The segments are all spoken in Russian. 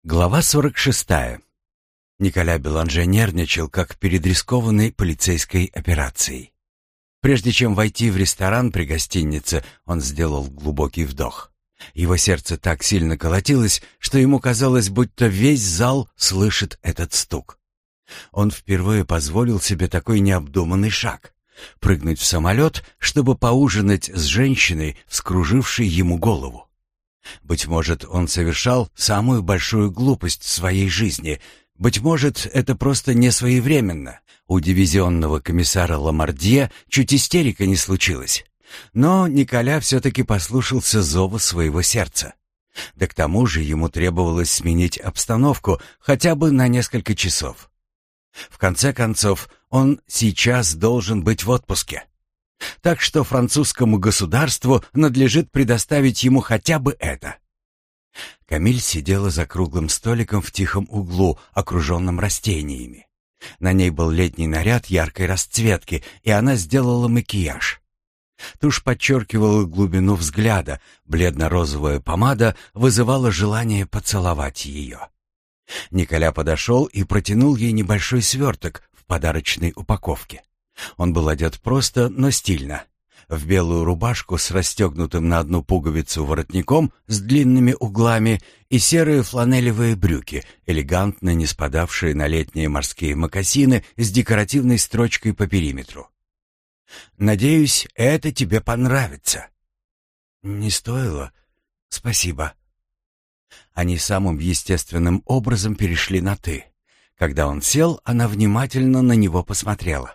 Глава 46. Николя Беланже нервничал, как перед рискованной полицейской операцией. Прежде чем войти в ресторан при гостинице, он сделал глубокий вдох. Его сердце так сильно колотилось, что ему казалось, будто весь зал слышит этот стук. Он впервые позволил себе такой необдуманный шаг — прыгнуть в самолет, чтобы поужинать с женщиной, вскружившей ему голову. Быть может, он совершал самую большую глупость в своей жизни. Быть может, это просто не своевременно. У дивизионного комиссара Ламардье чуть истерика не случилась. Но Николя все-таки послушался зову своего сердца. Да к тому же ему требовалось сменить обстановку хотя бы на несколько часов. В конце концов, он сейчас должен быть в отпуске. Так что французскому государству надлежит предоставить ему хотя бы это. Камиль сидела за круглым столиком в тихом углу, окруженном растениями. На ней был летний наряд яркой расцветки, и она сделала макияж. Тушь подчеркивала глубину взгляда, бледно-розовая помада вызывала желание поцеловать ее. Николя подошел и протянул ей небольшой сверток в подарочной упаковке. Он был одет просто, но стильно. В белую рубашку с расстегнутым на одну пуговицу воротником с длинными углами и серые фланелевые брюки, элегантно не спадавшие на летние морские мокасины с декоративной строчкой по периметру. «Надеюсь, это тебе понравится». «Не стоило. Спасибо». Они самым естественным образом перешли на «ты». Когда он сел, она внимательно на него посмотрела.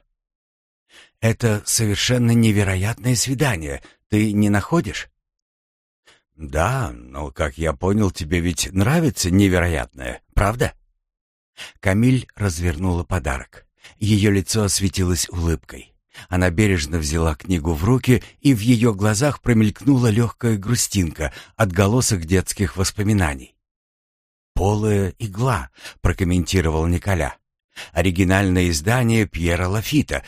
«Это совершенно невероятное свидание. Ты не находишь?» «Да, но, как я понял, тебе ведь нравится невероятное, правда?» Камиль развернула подарок. Ее лицо осветилось улыбкой. Она бережно взяла книгу в руки, и в ее глазах промелькнула легкая грустинка, отголосок детских воспоминаний. «Полая игла», — прокомментировал Николя. Оригинальное издание Пьера Лафита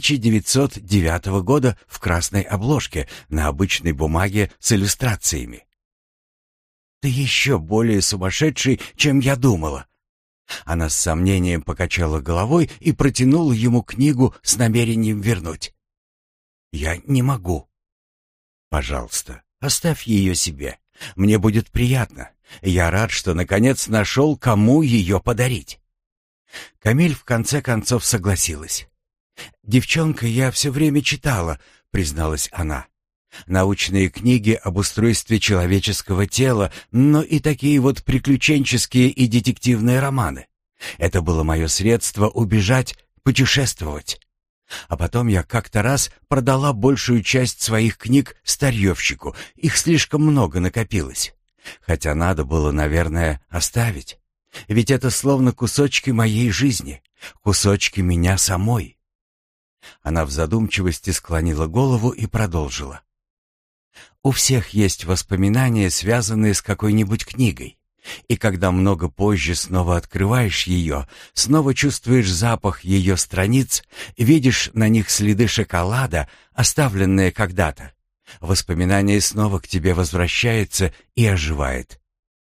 1909 года в красной обложке на обычной бумаге с иллюстрациями. «Ты еще более сумасшедший, чем я думала». Она с сомнением покачала головой и протянула ему книгу с намерением вернуть. «Я не могу». «Пожалуйста, оставь ее себе. Мне будет приятно. Я рад, что наконец нашел, кому ее подарить». Камиль в конце концов согласилась. «Девчонка, я все время читала», — призналась она. «Научные книги об устройстве человеческого тела, но и такие вот приключенческие и детективные романы. Это было мое средство убежать, путешествовать. А потом я как-то раз продала большую часть своих книг старьевщику, их слишком много накопилось. Хотя надо было, наверное, оставить. Ведь это словно кусочки моей жизни, кусочки меня самой». Она в задумчивости склонила голову и продолжила. «У всех есть воспоминания, связанные с какой-нибудь книгой. И когда много позже снова открываешь ее, снова чувствуешь запах ее страниц, видишь на них следы шоколада, оставленные когда-то, воспоминание снова к тебе возвращается и оживает».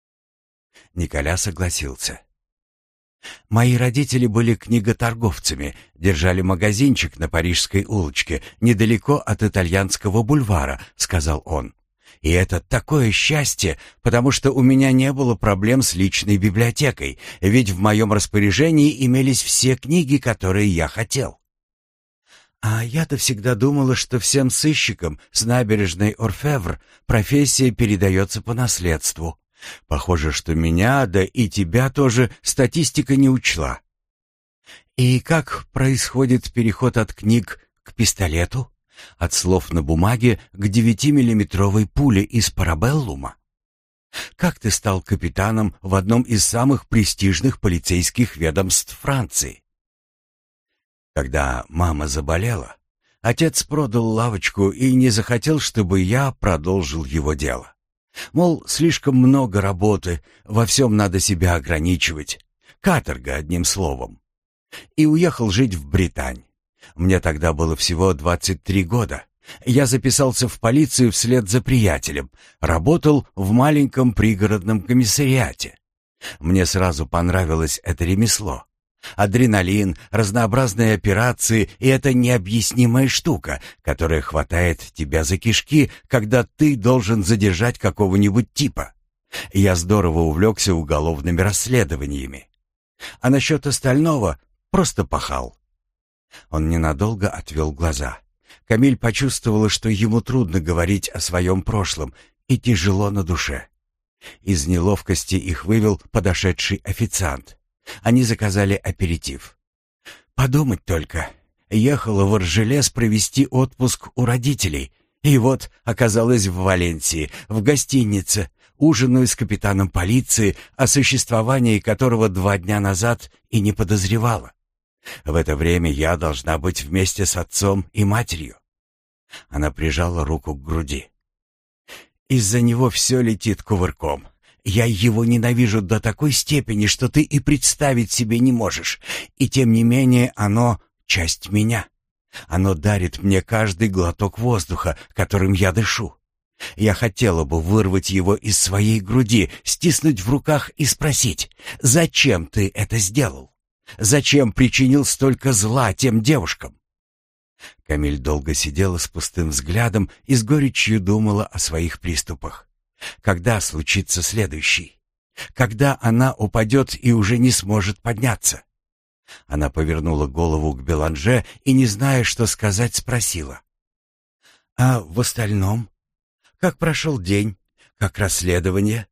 Николя согласился. «Мои родители были книготорговцами, держали магазинчик на Парижской улочке, недалеко от Итальянского бульвара», — сказал он. «И это такое счастье, потому что у меня не было проблем с личной библиотекой, ведь в моем распоряжении имелись все книги, которые я хотел». «А я-то всегда думала, что всем сыщикам с набережной Орфевр профессия передается по наследству. Похоже, что меня, да и тебя тоже, статистика не учла». «И как происходит переход от книг к пистолету? От слов на бумаге к 9-миллиметровой пуле из парабеллума? Как ты стал капитаном в одном из самых престижных полицейских ведомств Франции?» «Когда мама заболела, отец продал лавочку и не захотел, чтобы я продолжил его дело. Мол, слишком много работы, во всем надо себя ограничивать. Каторга, одним словом. И уехал жить в Британь. Мне тогда было всего 23 года. Я записался в полицию вслед за приятелем. Работал в маленьком пригородном комиссариате. Мне сразу понравилось это ремесло. Адреналин, разнообразные операции и эта необъяснимая штука, которая хватает тебя за кишки, когда ты должен задержать какого-нибудь типа. Я здорово увлекся уголовными расследованиями. А насчет остального просто пахал. Он ненадолго отвел глаза. Камиль почувствовала, что ему трудно говорить о своем прошлом и тяжело на душе. Из неловкости их вывел подошедший официант. Они заказали аперитив. Подумать только. Ехала в Аржелес провести отпуск у родителей. И вот оказалась в Валенсии, в гостинице, ужинаю с капитаном полиции, о существовании которого 2 дня назад и не подозревала. В это время я должна быть вместе с отцом и матерью. Она прижала руку к груди. Из-за него все летит кувырком. Я его ненавижу до такой степени, что ты и представить себе не можешь. И тем не менее оно — часть меня. Оно дарит мне каждый глоток воздуха, которым я дышу. Я хотела бы вырвать его из своей груди, стиснуть в руках и спросить: «Зачем ты это сделал? Зачем причинил столько зла тем девушкам?» Камиль долго сидела с пустым взглядом и с горечью думала о своих приступах. Когда случится следующий? Когда она упадет и уже не сможет подняться? Она повернула голову к Беланже и, не зная, что сказать, спросила: «А в остальном? Как прошел день? Как расследование?»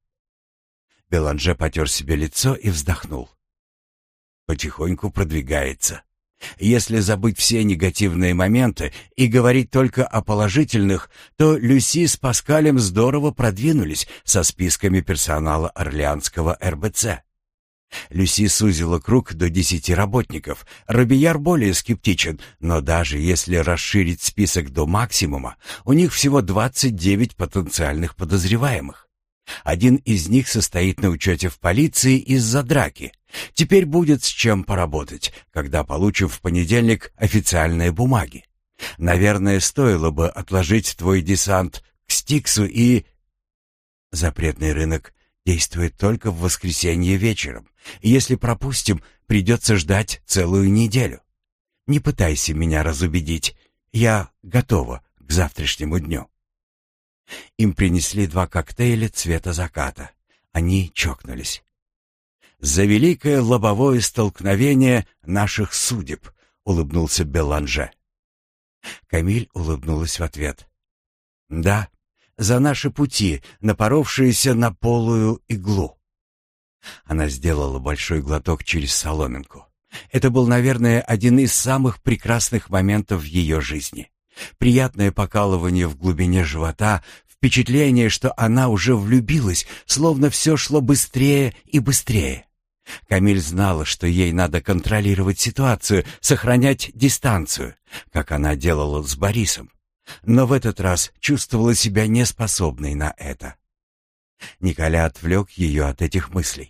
Беланже потер себе лицо и вздохнул. «Потихоньку продвигается. Если забыть все негативные моменты и говорить только о положительных, то Люси с Паскалем здорово продвинулись со списками персонала Орлеанского РБЦ. Люси сузила круг до 10 работников. Робияр более скептичен, но даже если расширить список до максимума, у них всего 29 потенциальных подозреваемых. Один из них состоит на учете в полиции из-за драки. Теперь будет с чем поработать, когда получим в понедельник официальные бумаги. Наверное, стоило бы отложить твой десант к Стиксу и... Запретный рынок действует только в воскресенье вечером. Если пропустим, придется ждать целую неделю. Не пытайся меня разубедить. Я готова к завтрашнему дню». Им принесли 2 коктейля цвета заката. Они чокнулись. «За великое лобовое столкновение наших судеб», — улыбнулся Беланже. Камиль улыбнулась в ответ. «Да, за наши пути, напоровшиеся на полую иглу». Она сделала большой глоток через соломинку. Это был, наверное, один из самых прекрасных моментов в ее жизни. Приятное покалывание в глубине живота, впечатление, что она уже влюбилась, словно все шло быстрее и быстрее. Камиль знала, что ей надо контролировать ситуацию, сохранять дистанцию, как она делала с Борисом. Но в этот раз чувствовала себя неспособной на это. Николя отвлек ее от этих мыслей.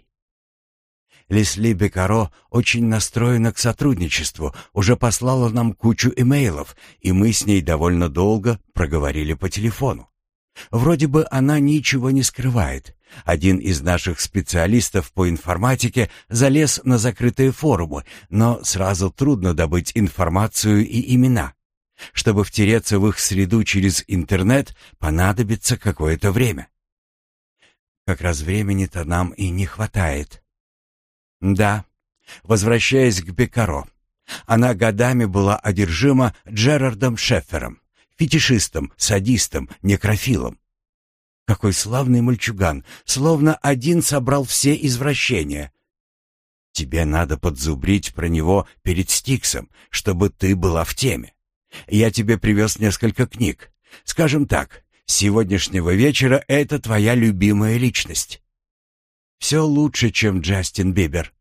Лесли Бекаро очень настроена к сотрудничеству, уже послала нам кучу имейлов, и мы с ней довольно долго проговорили по телефону. Вроде бы она ничего не скрывает. Один из наших специалистов по информатике залез на закрытые форумы, но сразу трудно добыть информацию и имена. Чтобы втереться в их среду через интернет, понадобится какое-то время. Как раз времени-то нам и не хватает. Да, возвращаясь к Бекаро, она годами была одержима Джерардом Шеффером, фетишистом, садистом, некрофилом. Какой славный мальчуган, словно один собрал все извращения. Тебе надо подзубрить про него перед Стиксом, чтобы ты была в теме. Я тебе привез несколько книг. Скажем так, с сегодняшнего вечера это твоя любимая личность. Все лучше, чем Джастин Бибер.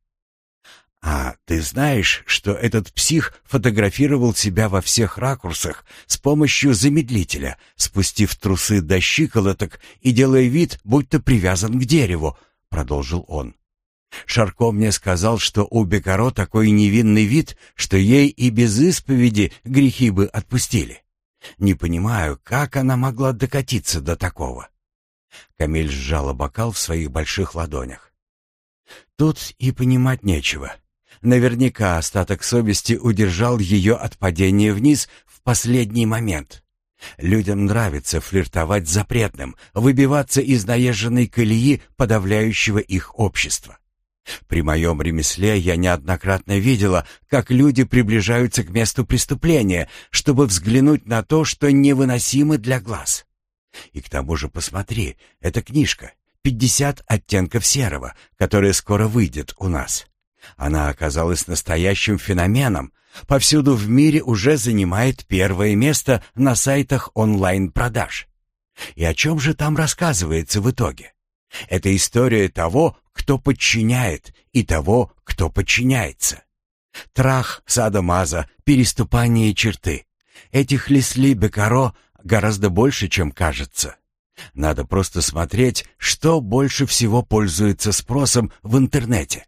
А ты знаешь, что этот псих фотографировал себя во всех ракурсах с помощью замедлителя, спустив трусы до щиколоток и делая вид, будто привязан к дереву, продолжил он. Шарко мне сказал, что у Бекаро такой невинный вид, что ей и без исповеди грехи бы отпустили. Не понимаю, как она могла докатиться до такого. Камиль сжала бокал в своих больших ладонях. Тут и понимать нечего. Наверняка остаток совести удержал ее от падения вниз в последний момент. Людям нравится флиртовать с запретным, выбиваться из наезженной колеи подавляющего их общества. При моем ремесле я неоднократно видела, как люди приближаются к месту преступления, чтобы взглянуть на то, что невыносимо для глаз. И к тому же посмотри, эта книжка «50 оттенков серого», которая скоро выйдет у нас. Она оказалась настоящим феноменом, повсюду в мире уже занимает первое место на сайтах онлайн-продаж. И о чем же там рассказывается в итоге? Это история того, кто подчиняет, и того, кто подчиняется. Трах, садомаза, переступание черты. Этих Лесли Бекаро гораздо больше, чем кажется. Надо просто смотреть, что больше всего пользуется спросом в интернете.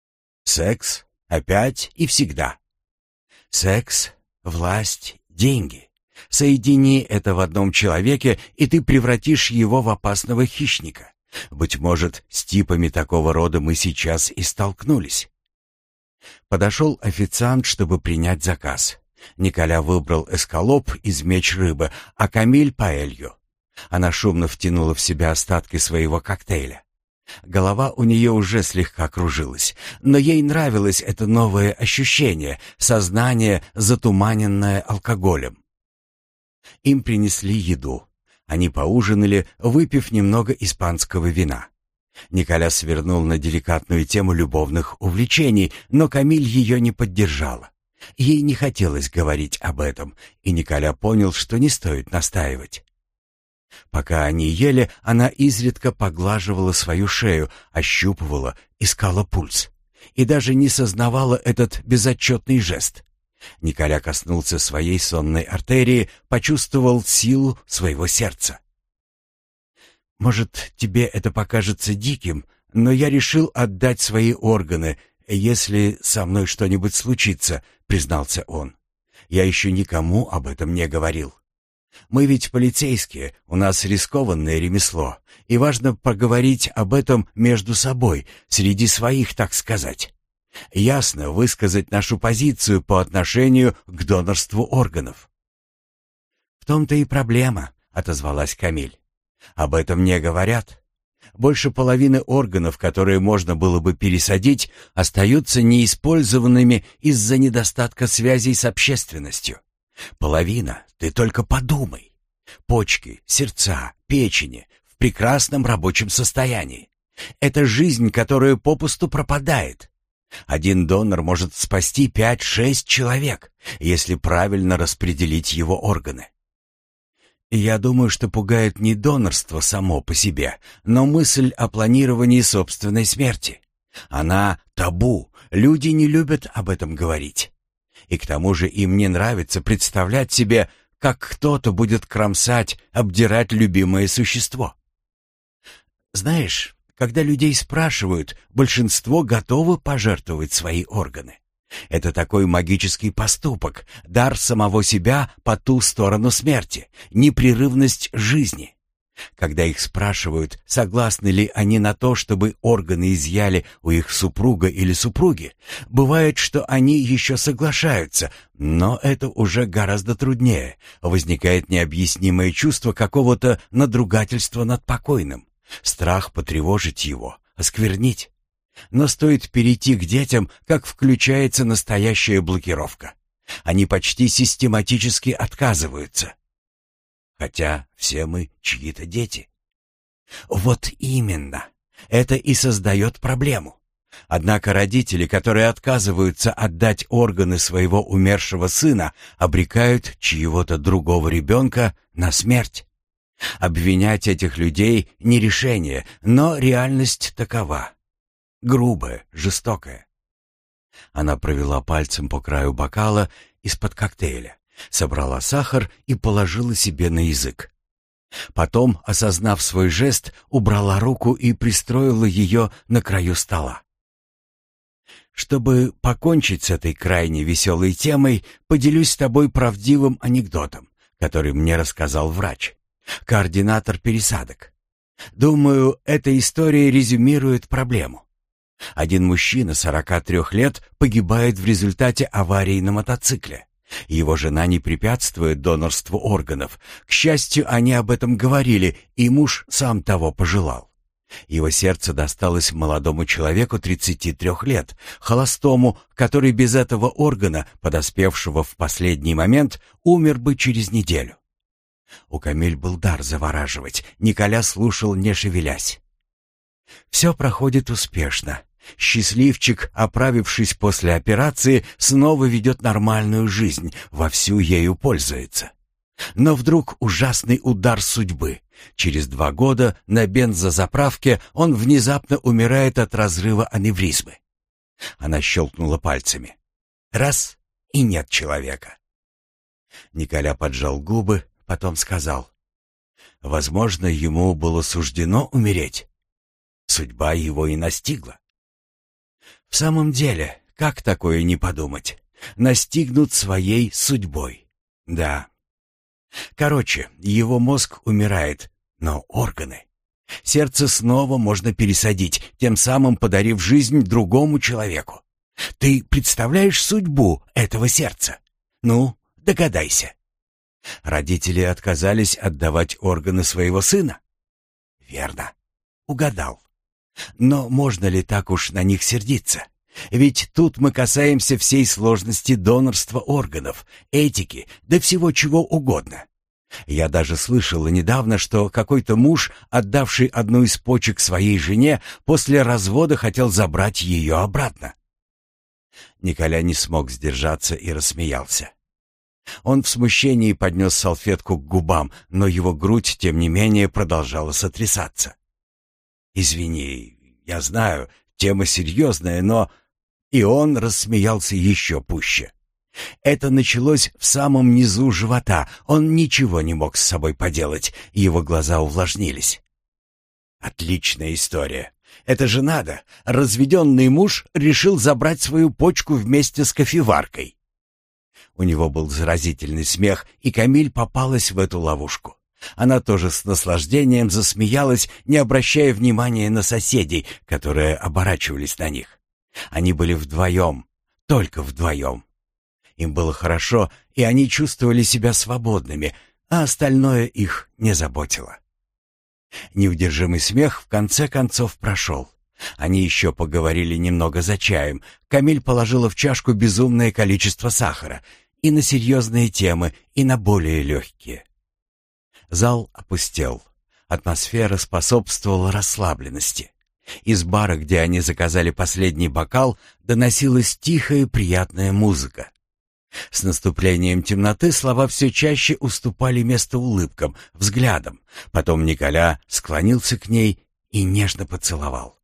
Секс, опять и всегда. Секс, власть, деньги. Соедини это в одном человеке, и ты превратишь его в опасного хищника. Быть может, с типами такого рода мы сейчас и столкнулись. Подошел официант, чтобы принять заказ. Николя выбрал эскалоп из меч-рыбы, а Камиль — паэлью. Она шумно втянула в себя остатки своего коктейля. Голова у нее уже слегка кружилась, но ей нравилось это новое ощущение, сознание, затуманенное алкоголем. Им принесли еду. Они поужинали, выпив немного испанского вина. Николя свернул на деликатную тему любовных увлечений, но Камиль ее не поддержала. Ей не хотелось говорить об этом, и Николя понял, что не стоит настаивать. Пока они ели, она изредка поглаживала свою шею, ощупывала, искала пульс. И даже не сознавала этот безотчетный жест. Николя коснулся своей сонной артерии, почувствовал силу своего сердца. «Может, тебе это покажется диким, но я решил отдать свои органы, если со мной что-нибудь случится», — признался он. «Я еще никому об этом не говорил. Мы ведь полицейские, у нас рискованное ремесло, и важно поговорить об этом между собой, среди своих, так сказать. Ясно высказать нашу позицию по отношению к донорству органов». «В том-то и проблема», — отозвалась Камиль. «Об этом не говорят. Больше половины органов, которые можно было бы пересадить, остаются неиспользованными из-за недостатка связей с общественностью. Половина, ты только подумай. Почки, сердца, печени в прекрасном рабочем состоянии. Это жизнь, которая попусту пропадает. Один донор может спасти 5-6 человек, если правильно распределить его органы. Я думаю, что пугает не донорство само по себе, но мысль о планировании собственной смерти. Она табу, люди не любят об этом говорить. И к тому же им не нравится представлять себе, как кто-то будет кромсать, обдирать любимое существо. Знаешь, когда людей спрашивают, большинство готовы пожертвовать свои органы. Это такой магический поступок, дар самого себя по ту сторону смерти, непрерывность жизни. Когда их спрашивают, согласны ли они на то, чтобы органы изъяли у их супруга или супруги, бывает, что они еще соглашаются, но это уже гораздо труднее. Возникает необъяснимое чувство какого-то надругательства над покойным, страх потревожить его, осквернить. Но стоит перейти к детям, как включается настоящая блокировка. Они почти систематически отказываются. Хотя все мы чьи-то дети. Вот именно. Это и создает проблему. Однако родители, которые отказываются отдать органы своего умершего сына, обрекают чьего-то другого ребенка на смерть. Обвинять этих людей не решение, но реальность такова. Грубая, жестокая. Она провела пальцем по краю бокала из-под коктейля, собрала сахар и положила себе на язык. Потом, осознав свой жест, убрала руку и пристроила ее на краю стола. Чтобы покончить с этой крайне веселой темой, поделюсь с тобой правдивым анекдотом, который мне рассказал врач, координатор пересадок. Думаю, эта история резюмирует проблему. Один мужчина 43 лет погибает в результате аварии на мотоцикле. Его жена не препятствует донорству органов. К счастью, они об этом говорили, и муж сам того пожелал. Его сердце досталось молодому человеку 33 лет, холостому, который без этого органа, подоспевшего в последний момент, умер бы через неделю. У Камиль был дар завораживать. Николя слушал, не шевелясь. Все проходит успешно. Счастливчик, оправившись после операции, снова ведет нормальную жизнь, вовсю ею пользуется. Но вдруг ужасный удар судьбы. Через 2 года на бензозаправке он внезапно умирает от разрыва аневризмы. Она щелкнула пальцами. Раз — и нет человека. Николя поджал губы, потом сказал: возможно, ему было суждено умереть. Судьба его и настигла. В самом деле, как такое не подумать? Настигнут своей судьбой. Да. Короче, его мозг умирает, но органы. Сердце снова можно пересадить, тем самым подарив жизнь другому человеку. Ты представляешь судьбу этого сердца? Ну, догадайся. Родители отказались отдавать органы своего сына? Верно. Угадал. Но можно ли так уж на них сердиться? Ведь тут мы касаемся всей сложности донорства органов, этики, да всего чего угодно. Я даже слышал недавно, что какой-то муж, отдавший одну из почек своей жене, после развода хотел забрать ее обратно. Николя не смог сдержаться и рассмеялся. Он в смущении поднес салфетку к губам, но его грудь, тем не менее, продолжала сотрясаться. «Извини, я знаю, тема серьезная, но...» И он рассмеялся еще пуще. Это началось в самом низу живота, он ничего не мог с собой поделать, его глаза увлажнились. «Отличная история. Это же надо. Разведенный муж решил забрать свою почку вместе с кофеваркой». У него был заразительный смех, и Камиль попалась в эту ловушку. Она тоже с наслаждением засмеялась, не обращая внимания на соседей, которые оборачивались на них. Они были вдвоем, только вдвоем. Им было хорошо, и они чувствовали себя свободными, а остальное их не заботило. Неудержимый смех в конце концов прошел. Они еще поговорили немного за чаем. Камиль положила в чашку безумное количество сахара и на серьезные темы, и на более легкие. Зал опустел. Атмосфера способствовала расслабленности. Из бара, где они заказали последний бокал, доносилась тихая приятная музыка. С наступлением темноты слова все чаще уступали место улыбкам, взглядам. Потом Николя склонился к ней и нежно поцеловал.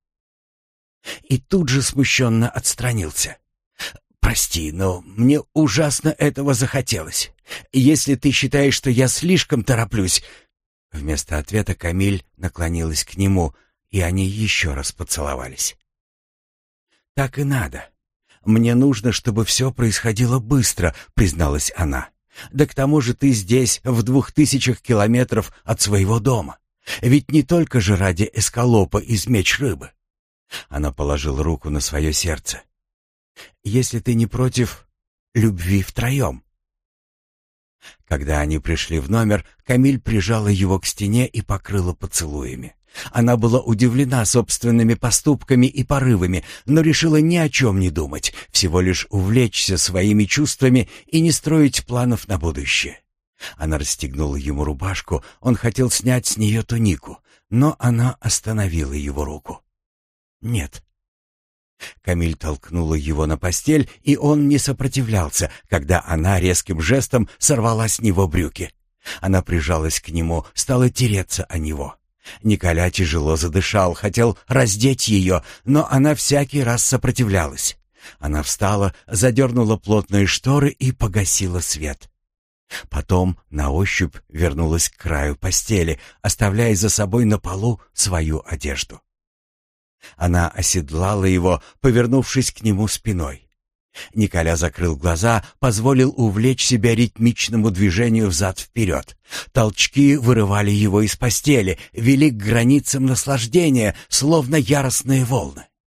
И тут же смущенно отстранился. «Прости, но мне ужасно этого захотелось. Если ты считаешь, что я слишком тороплюсь...» Вместо ответа Камиль наклонилась к нему, и они еще раз поцеловались. «Так и надо. Мне нужно, чтобы все происходило быстро», — призналась она. «Да к тому же ты здесь, в 2000 километров от своего дома. Ведь не только же ради эскалопа из меч-рыбы». Она положила руку на свое сердце. «Если ты не против любви втроем». Когда они пришли в номер, Камиль прижала его к стене и покрыла поцелуями. Она была удивлена собственными поступками и порывами, но решила ни о чем не думать, всего лишь увлечься своими чувствами и не строить планов на будущее. Она расстегнула ему рубашку, он хотел снять с нее тунику, но она остановила его руку. «Нет». Камиль толкнула его на постель, и он не сопротивлялся, когда она резким жестом сорвала с него брюки. Она прижалась к нему, стала тереться о него. Николя тяжело задышал, хотел раздеть ее, но она всякий раз сопротивлялась. Она встала, задернула плотные шторы и погасила свет. Потом на ощупь вернулась к краю постели, оставляя за собой на полу свою одежду. Она оседлала его, повернувшись к нему спиной. Николя закрыл глаза, позволил увлечь себя ритмичному движению взад-вперед. Толчки вырывали его из постели, вели к границам наслаждения, словно яростные волны.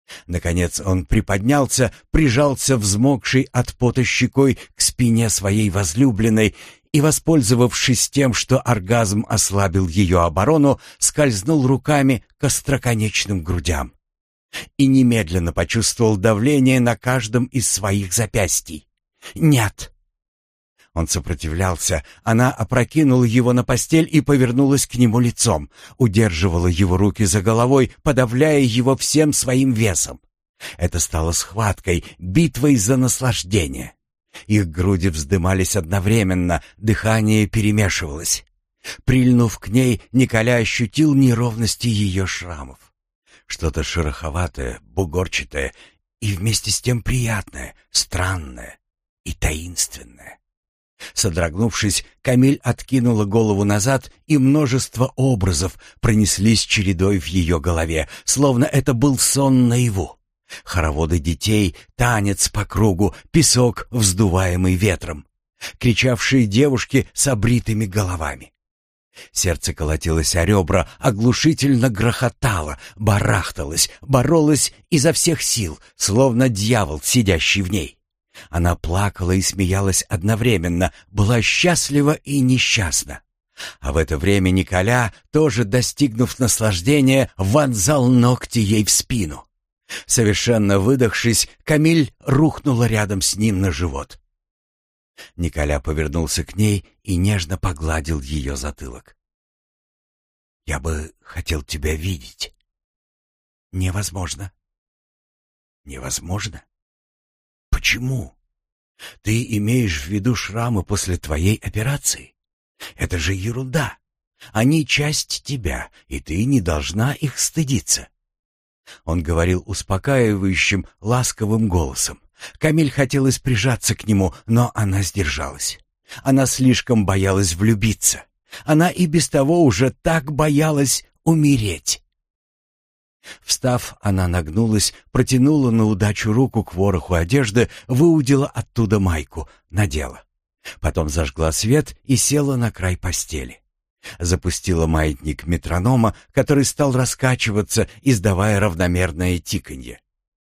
Наконец он приподнялся, прижался взмокшей от пота щекой к спине своей возлюбленной и, воспользовавшись тем, что оргазм ослабил ее оборону, скользнул руками к остроконечным грудям и немедленно почувствовал давление на каждом из своих запястий. «Нет!» Он сопротивлялся, она опрокинула его на постель и повернулась к нему лицом, удерживала его руки за головой, подавляя его всем своим весом. Это стало схваткой, битвой за наслаждение. Их груди вздымались одновременно, дыхание перемешивалось. Прильнув к ней, Николя ощутил неровности ее шрамов. Что-то шероховатое, бугорчатое и вместе с тем приятное, странное и таинственное. Содрогнувшись, Камиль откинула голову назад, и множество образов пронеслись чередой в ее голове, словно это был сон наяву. Хороводы детей, танец по кругу, песок, вздуваемый ветром, кричавшие девушки с обритыми головами. Сердце колотилось о ребра, оглушительно грохотало, барахталось, боролось изо всех сил, словно дьявол, сидящий в ней. Она плакала и смеялась одновременно, была счастлива и несчастна. А в это время Николя, тоже достигнув наслаждения, вонзал ногти ей в спину. Совершенно выдохшись, Камиль рухнула рядом с ним на живот. Николя повернулся к ней и нежно погладил ее затылок. «Я бы хотел тебя видеть». «Невозможно». «Невозможно? Почему? Ты имеешь в виду шрамы после твоей операции? Это же ерунда. Они часть тебя, и ты не должна их стыдиться». Он говорил успокаивающим, ласковым голосом. Камиль хотелось прижаться к нему, но она сдержалась. Она слишком боялась влюбиться. Она и без того уже так боялась умереть. Встав, она нагнулась, протянула на удачу руку к вороху одежды, выудила оттуда майку, надела. Потом зажгла свет и села на край постели. Запустила маятник метронома, который стал раскачиваться, издавая равномерное тиканье.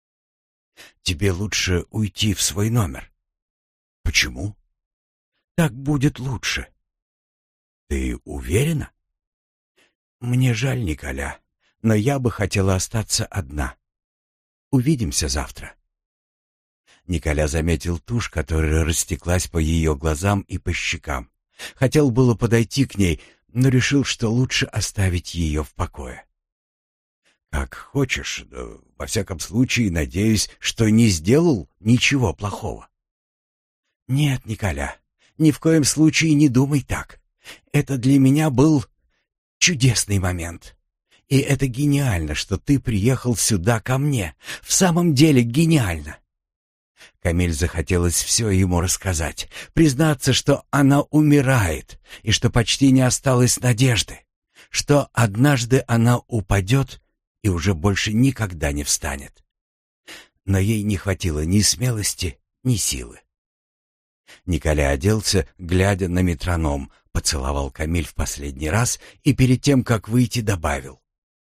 «Тебе лучше уйти в свой номер». «Почему?» «Так будет лучше». «Ты уверена?» «Мне жаль, Николя, но я бы хотела остаться одна. Увидимся завтра». Николя заметил тушь, которая растеклась по ее глазам и по щекам. Хотел было подойти к ней, но решил, что лучше оставить ее в покое. «Как хочешь, но, во всяком случае, надеюсь, что не сделал ничего плохого». «Нет, Николя, ни в коем случае не думай так. Это для меня был чудесный момент. И это гениально, что ты приехал сюда ко мне. В самом деле гениально». Камиль захотелось все ему рассказать, признаться, что она умирает, и что почти не осталось надежды, что однажды она упадет и уже больше никогда не встанет. Но ей не хватило ни смелости, ни силы. Николя оделся, глядя на метроном, поцеловал Камиль в последний раз и перед тем, как выйти, добавил: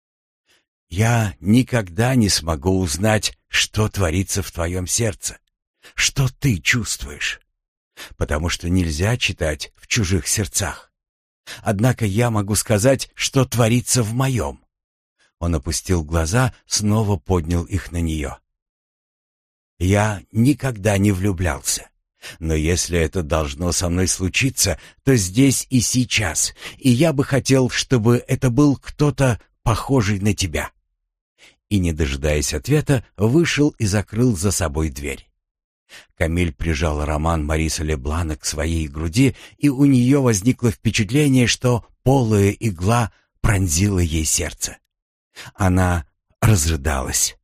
«Я никогда не смогу узнать, что творится в твоем сердце, что ты чувствуешь, потому что нельзя читать в чужих сердцах. Однако я могу сказать, что творится в моем». Он опустил глаза, снова поднял их на нее. «Я никогда не влюблялся. Но если это должно со мной случиться, то здесь и сейчас, и я бы хотел, чтобы это был кто-то похожий на тебя». И, не дожидаясь ответа, вышел и закрыл за собой дверь. Камиль прижал роман Мариса Леблана к своей груди, и у нее возникло впечатление, что полая игла пронзила ей сердце. Она разрыдалась.